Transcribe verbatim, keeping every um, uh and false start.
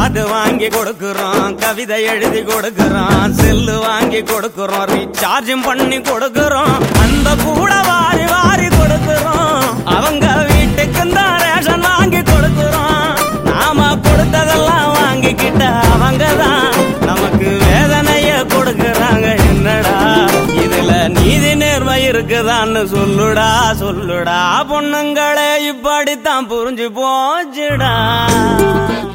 காது வாங்கி கொடுக்கிறோம், கவிதை எழுதி கொடுக்கிறோம், செல்லு வாங்கி கொடுக்கிறோம், ரீசார்ஜும் பண்ணி கொடுக்கிறோம், அந்த கூட வாரி வாரி கொடுக்கிறோம். அவங்க வீட்டுக்கு தான் ரேஷன் வாங்கி கொடுக்கிறோம். நாம கொடுத்ததெல்லாம் வாங்கிக்கிட்ட அவங்கதான் நமக்கு வேதனைய கொடுக்கறாங்க. என்னடா இதுல நீதி நேர்மை இருக்குதான்னு சொல்லுடா சொல்லுடா. பொண்ணுங்களே இப்படித்தான் புரிஞ்சு போச்சுடா.